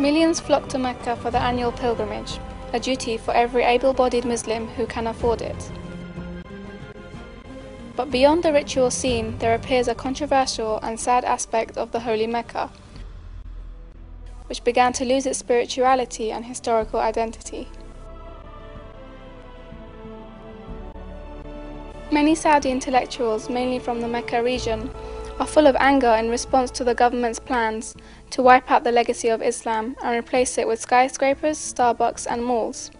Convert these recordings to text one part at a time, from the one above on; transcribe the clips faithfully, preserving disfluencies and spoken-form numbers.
Millions flock to Mecca for the annual pilgrimage, a duty for every able-bodied Muslim who can afford it. But beyond the ritual scene, there appears a controversial and sad aspect of the Holy Mecca, which began to lose its spirituality and historical identity. Many Saudi intellectuals, mainly from the Mecca region, are full of anger in response to the government's plans to wipe out the legacy of Islam and replace it with skyscrapers, Starbucks and malls.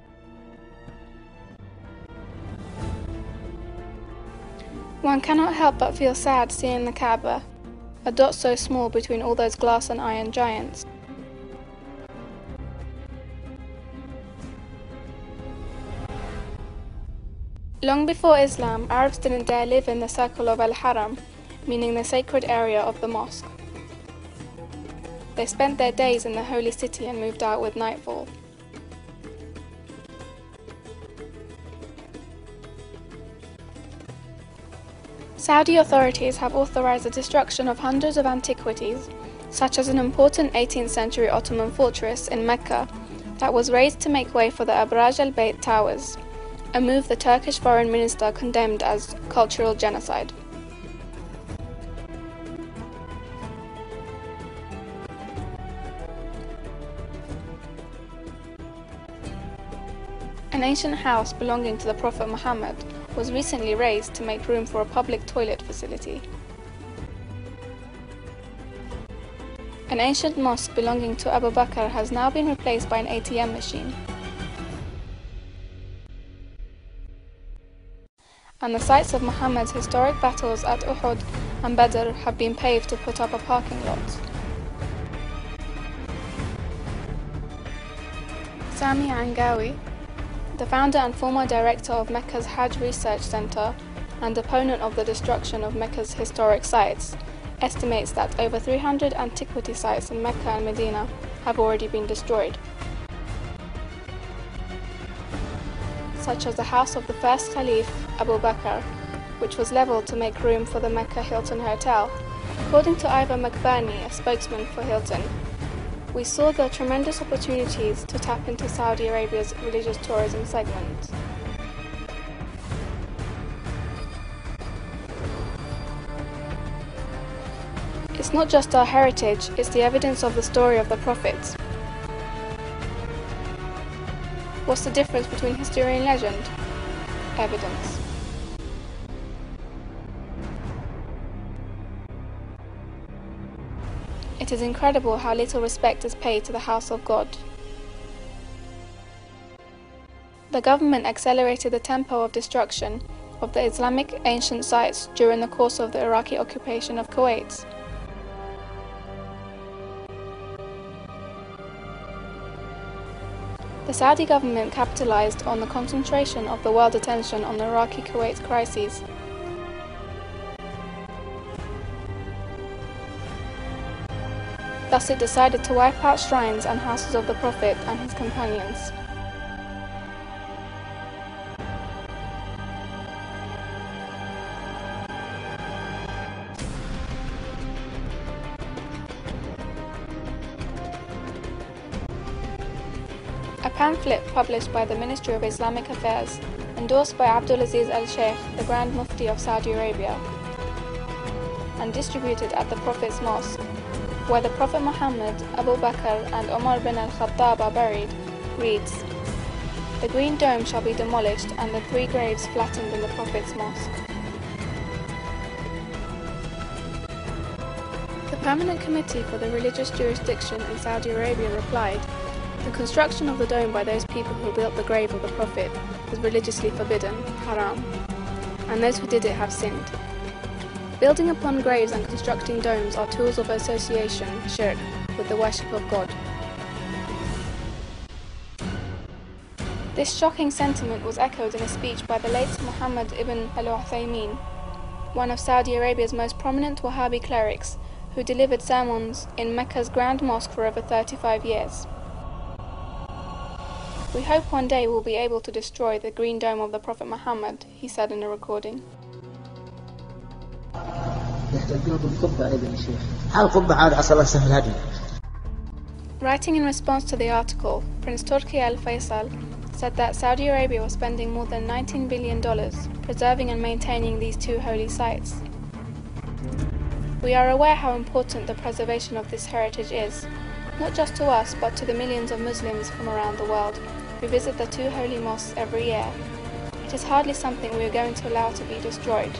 One cannot help but feel sad seeing the Kaaba, a dot so small between all those glass and iron giants. Long before Islam, Arabs didn't dare live in the circle of Al-Haram, meaning the sacred area of the mosque. They spent their days in the holy city and moved out with nightfall. Saudi authorities have authorized the destruction of hundreds of antiquities, such as an important eighteenth century Ottoman fortress in Mecca that was razed to make way for the Abraj al-Bayt towers, a move the Turkish foreign minister condemned as cultural genocide. An ancient house belonging to the Prophet Muhammad was recently razed to make room for a public toilet facility. An ancient mosque belonging to Abu Bakr has now been replaced by an A T M machine. And the sites of Muhammad's historic battles at Uhud and Badr have been paved to put up a parking lot. Sami Angawi, the founder and former director of Mecca's Hajj Research Center and opponent of the destruction of Mecca's historic sites, estimates that over three hundred antiquity sites in Mecca and Medina have already been destroyed, such as the house of the first Caliph, Abu Bakr, which was leveled to make room for the Mecca Hilton Hotel. According to Iva McBurney, a spokesman for Hilton, we saw the tremendous opportunities to tap into Saudi Arabia's religious tourism segment. It's not just our heritage, it's the evidence of the story of the Prophet. What's the difference between history and legend? Evidence. It is incredible how little respect is paid to the house of God. The government accelerated the tempo of destruction of the Islamic ancient sites during the course of the Iraqi occupation of Kuwait. The Saudi government capitalized on the concentration of the world attention on the Iraqi-Kuwait crises. Thus it decided to wipe out shrines and houses of the Prophet and his companions. A pamphlet published by the Ministry of Islamic Affairs, endorsed by Abdulaziz al-Sheikh, the Grand Mufti of Saudi Arabia, and distributed at the Prophet's Mosque, where the Prophet Muhammad, Abu Bakr and Umar bin al-Khattab are buried, reads, "The green dome shall be demolished and the three graves flattened in the Prophet's Mosque." The Permanent Committee for the Religious Jurisdiction in Saudi Arabia replied, "The construction of the dome by those people who built the grave of the Prophet is religiously forbidden, haram, and those who did it have sinned. Building upon graves and constructing domes are tools of association, shirk, with the worship of God." This shocking sentiment was echoed in a speech by the late Muhammad ibn al-Uthaymeen, one of Saudi Arabia's most prominent Wahhabi clerics, who delivered sermons in Mecca's Grand Mosque for over thirty-five years. "We hope one day we'll be able to destroy the green dome of the Prophet Muhammad," he said in a recording. يحتجون بالقبة أيضا يا شيخ. هل القبة عاد عسى الله يسهل الهدي. Writing in response to the article, Prince Turki Al Faisal said that Saudi Arabia was spending more than nineteen billion dollars preserving and maintaining these two holy sites. We are aware how important the preservation of this heritage is, not just to us but to the millions of Muslims from around the world who visit the two holy mosques every year. It is hardly something we are going to allow to be destroyed.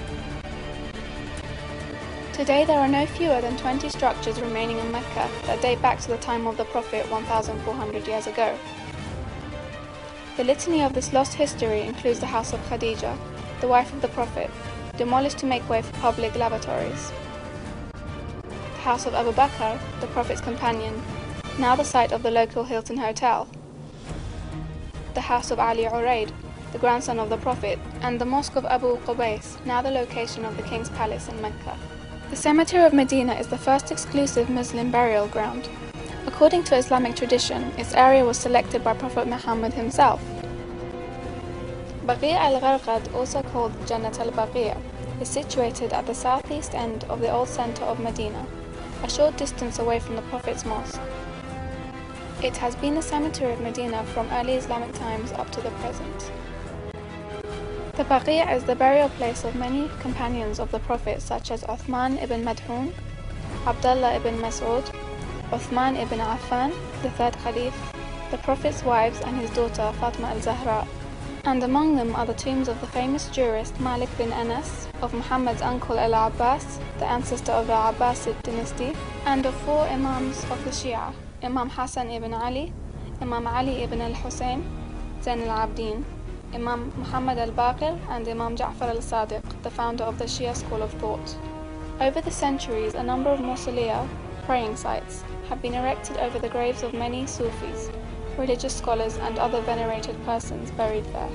Today there are no fewer than twenty structures remaining in Mecca that date back to the time of the Prophet one thousand four hundred years ago. The litany of this lost history includes the house of Khadija, the wife of the Prophet, demolished to make way for public lavatories. The house of Abu Bakr, the Prophet's companion, now the site of the local Hilton Hotel. The house of Ali Uraid, the grandson of the Prophet, and the mosque of Abu Qubais, now the location of the King's Palace in Mecca. The cemetery of Medina is the first exclusive Muslim burial ground. According to Islamic tradition, its area was selected by Prophet Muhammad himself. Baqi' al-Gharqad, also called Jannat al-Baqi', is situated at the southeast end of the old centre of Medina, a short distance away from the Prophet's mosque. It has been the cemetery of Medina from early Islamic times up to the present. The Baqi' is the burial place of many companions of the Prophet such as Uthman ibn Mad'un, Abdullah ibn Mas'ud, Uthman ibn Affan, the third Caliph, the Prophet's wives and his daughter Fatima al-Zahra. And among them are the tombs of the famous jurist Malik bin Anas, of Muhammad's uncle al-Abbas, the ancestor of the Abbasid dynasty, and of four Imams of the Shia, Imam Hassan ibn Ali, Imam Ali ibn al-Hussein, Zain al-Abdin, Imam Muhammad al-Baqir, and Imam Ja'far al-Sadiq, the founder of the Shia school of thought. Over the centuries, a number of mausolea, praying sites, have been erected over the graves of many Sufis, religious scholars and other venerated persons buried there.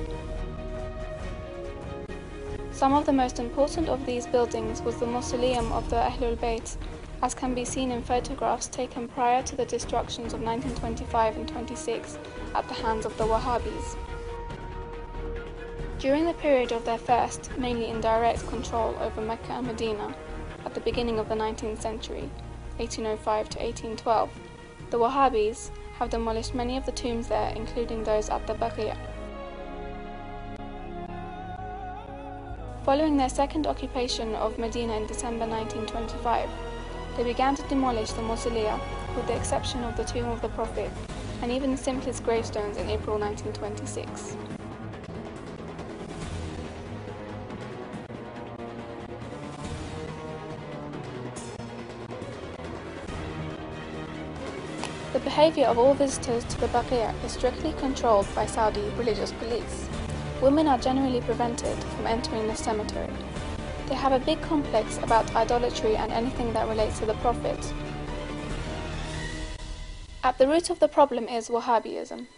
Some of the most important of these buildings was the mausoleum of the Ahlul Bayt, as can be seen in photographs taken prior to the destructions of nineteen twenty-five and twenty-six at the hands of the Wahhabis. During the period of their first, mainly indirect control over Mecca and Medina, at the beginning of the nineteenth century, eighteen oh five to eighteen twelve, the Wahhabis have demolished many of the tombs there, including those at the Baqi'. Following their second occupation of Medina in December nineteen twenty-five, they began to demolish the mausolea, with the exception of the tomb of the Prophet, and even the simplest gravestones in April nineteen twenty-six. The behavior of all visitors to the Baqi' is strictly controlled by Saudi religious police. Women are generally prevented from entering the cemetery. They have a big complex about idolatry and anything that relates to the Prophet. At the root of the problem is Wahhabism.